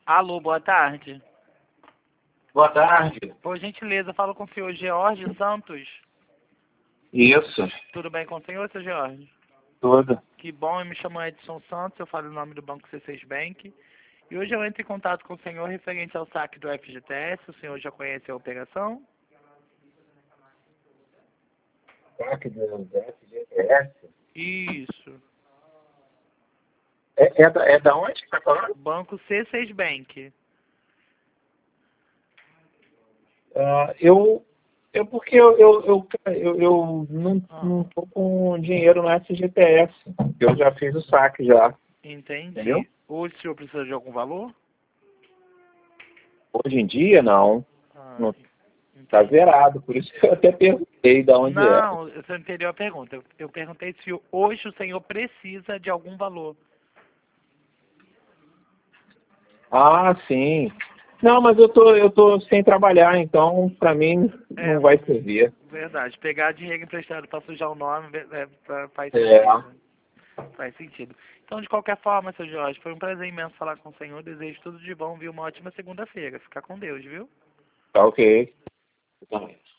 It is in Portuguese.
Alô, boa tarde. Boa tarde. Por gentileza, falo com o senhor George Santos. Isso, Tudo bem com o senhor, seu George? tudo. Que bom, eu me chamo Edson Santos, eu falo em nome do Banco C6 Bank. E hoje eu entro em contato com o senhor referente ao saque do FGTS. O senhor já conhece a operação? Saque do FGTS? Isso. É da onde que tá falando? Banco C6 Bank. Porque eu Ah, não tô com dinheiro no FGTS. Eu já fiz o saque já, entendeu? entendi. Hoje o senhor precisa de algum valor? Hoje em dia, não. Ah, Não tá entendi. zerado. Por isso que eu até perguntei de onde era. Não, você entendeu a pergunta. Eu perguntei se hoje o senhor precisa de algum valor. Ah, sim. Não, mas eu tô sem trabalhar, então pra mim É, não vai servir. verdade. Pegar dinheiro emprestado para sujar o nome faz É, sentido. Faz sentido. Então, de qualquer forma, seu Jorge, foi um prazer imenso falar com o senhor. Desejo tudo de bom, viu? Uma ótima segunda-feira. Fica com Deus, viu? tá ok.